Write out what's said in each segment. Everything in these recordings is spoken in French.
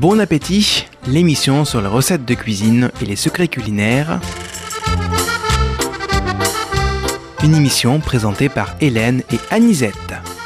Bon appétit, l'émission sur les recettes de cuisine et les secrets culinaires. Une émission présentée par Hélène et Anisette.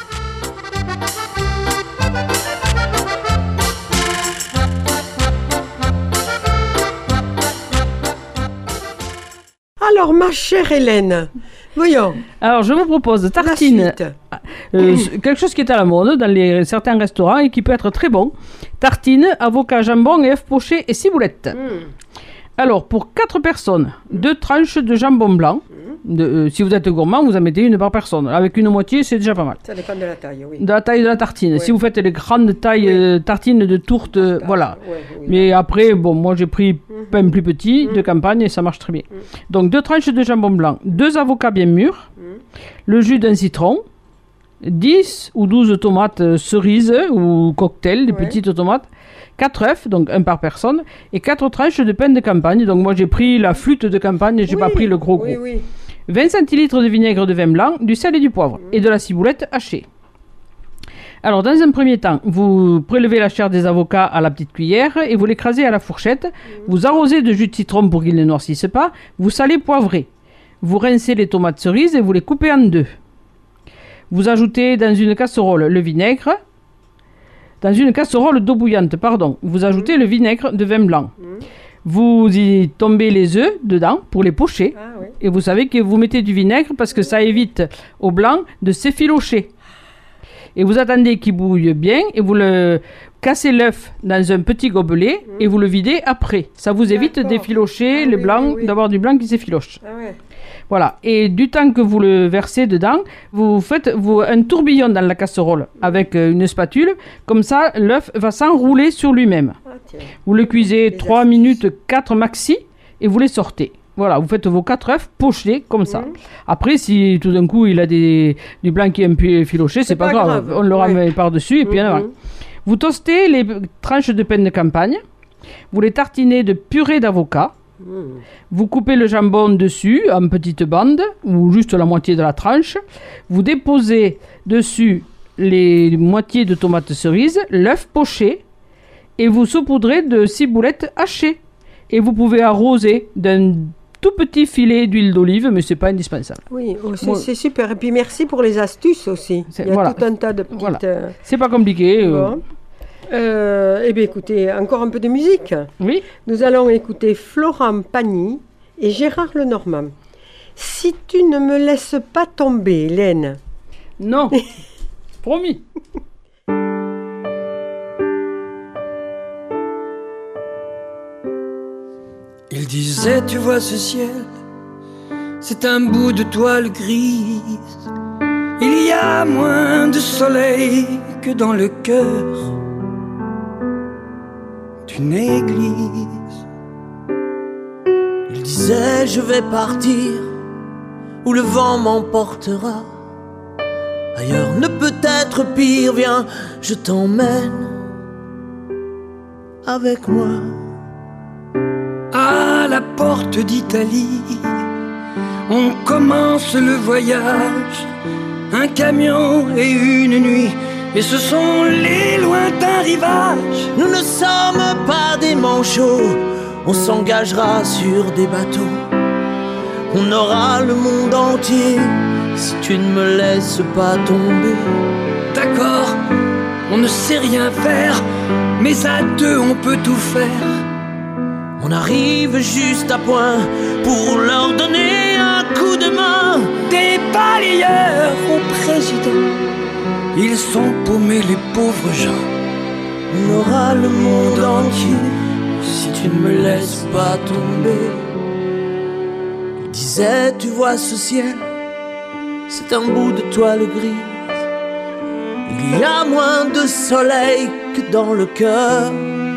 Alors, ma chère Hélène, voyons. Alors, je vous propose tartine. Quelque chose qui est à la mode dans certains restaurants et qui peut être très bon. Tartine, avocat, jambon et œufs pochés et ciboulette. Alors, pour 4 personnes, 2 tranches de jambon blanc. Si vous êtes gourmand, vous en mettez une par personne. Avec une moitié, c'est déjà pas mal. Ça dépend de la taille, oui. De la taille de la tartine. Oui. Si vous faites les grandes tailles tartines de tourte, voilà. Oui. Mais après, bon, moi j'ai pris pain plus petit de campagne et ça marche très bien. Donc 2 tranches de jambon blanc, 2 avocats bien mûrs, le jus d'un citron, 10 ou 12 tomates cerises ou cocktail, des petites tomates, 4 œufs, donc 1 par personne, et 4 tranches de pain de campagne. Donc moi j'ai pris la flûte de campagne, j'ai pas pris le gros. 20 centilitres de vinaigre de vin blanc, du sel et du poivre, et de la ciboulette hachée. Alors, dans un premier temps, vous prélevez la chair des avocats à la petite cuillère et vous l'écrasez à la fourchette. Vous arrosez de jus de citron pour qu'ils ne noircissent pas. Vous salez, poivrez. Vous rincez les tomates cerises et vous les coupez en 2. Vous ajoutez dans une casserole le vinaigre. Dans une casserole d'eau bouillante, vous ajoutez le vinaigre de vin blanc. Vous y tombez les œufs dedans pour les pocher. Et vous savez que vous mettez du vinaigre parce que ça évite au blanc de s'effilocher. Et vous attendez qu'il bouille bien et vous le cassez l'œuf dans un petit gobelet et vous le videz après. Ça vous évite d'effilocher le blanc, d'avoir du blanc qui s'effiloche. Voilà. Et du temps que vous le versez dedans, vous faites un tourbillon dans la casserole avec une spatule. Comme ça, l'œuf va s'enrouler sur lui-même. Vous le cuisez 3 minutes, 4 maxi et vous les sortez. Voilà, vous faites vos 4 œufs pochés comme ça. Après, si tout d'un coup il a du blanc qui est un peu effiloché, c'est pas grave. On le remet par-dessus et puis en avant. Vous toastez les tranches de pain de campagne. Vous les tartinez de purée d'avocat. Vous coupez le jambon dessus en petites bandes ou juste la moitié de la tranche. Vous déposez dessus les moitiés de tomates cerises, l'œuf poché et vous saupoudrez de ciboulette hachée. Et vous pouvez arroser d'un tout petit filet d'huile d'olive, mais c'est pas indispensable. Oui, c'est super. Et puis merci pour les astuces aussi. Il y a tout un tas de petites... Voilà. C'est pas compliqué. Bon. Eh bien écoutez, encore un peu de musique. Oui. Nous allons écouter Florent Pagny et Gérard Lenormand. Si tu ne me laisses pas tomber, Hélène. Non, promis. Il disait, tu vois ce ciel, c'est un bout de toile grise. Il y a moins de soleil que dans le cœur d'une église. Il disait, je vais partir où le vent m'emportera. Ailleurs ne peut être pire, viens, je t'emmène avec moi. À la porte d'Italie, on commence le voyage. Un camion et une nuit, et ce sont les lointains rivages. Nous ne sommes pas des manchots, on s'engagera sur des bateaux. On aura le monde entier, si tu ne me laisses pas tomber. D'accord, on ne sait rien faire, mais à 2 on peut tout faire. On arrive juste à point pour leur donner un coup de main. Des balayeurs au président, ils sont paumés les pauvres gens. On aura le monde entier si tu ne me laisses pas tomber. Il disait, tu vois ce ciel, c'est un bout de toile grise. Il y a moins de soleil que dans le cœur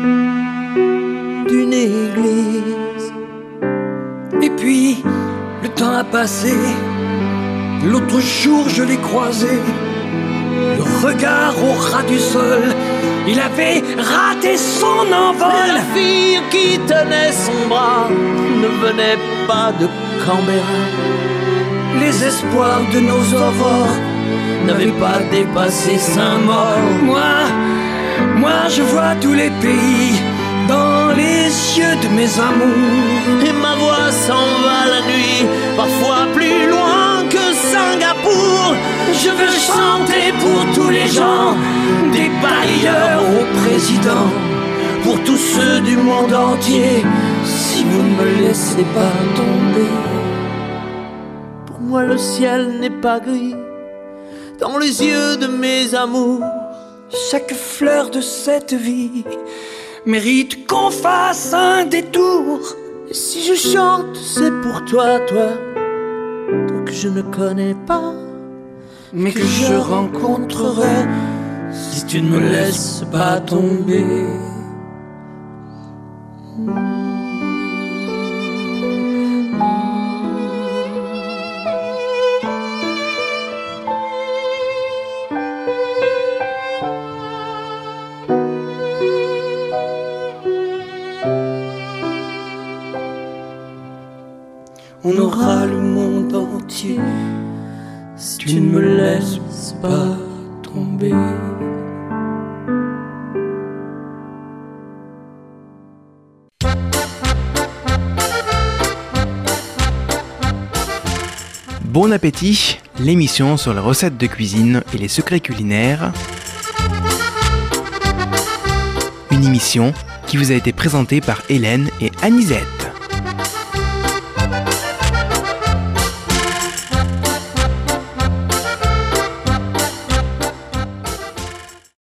d'une église. Et puis, le temps a passé. L'autre jour, je l'ai croisé, le regard au ras du sol. Il avait raté son envol. La fille qui tenait son bras ne venait pas de Canberra. Les espoirs de nos aurores n'avaient pas dépassé 5 morts. Moi je vois tous les pays dans les yeux de mes amours. Et ma voix s'en va la nuit, parfois plus loin que Singapour. Je veux chanter pour tous les gens, des parieurs au président, pour tous ceux du monde entier, si vous ne me laissez pas tomber. Pour moi le ciel n'est pas gris, dans les yeux de mes amours. Chaque fleur de cette vie mérite qu'on fasse un détour. Et si je chante, c'est pour toi, toi que je ne connais pas, mais que je rencontrerai si tu ne me laisses pas tomber. On aura le monde entier si tu ne me laisses pas tomber. Bon appétit, l'émission sur les recettes de cuisine et les secrets culinaires. Une émission qui vous a été présentée par Hélène et Anisette.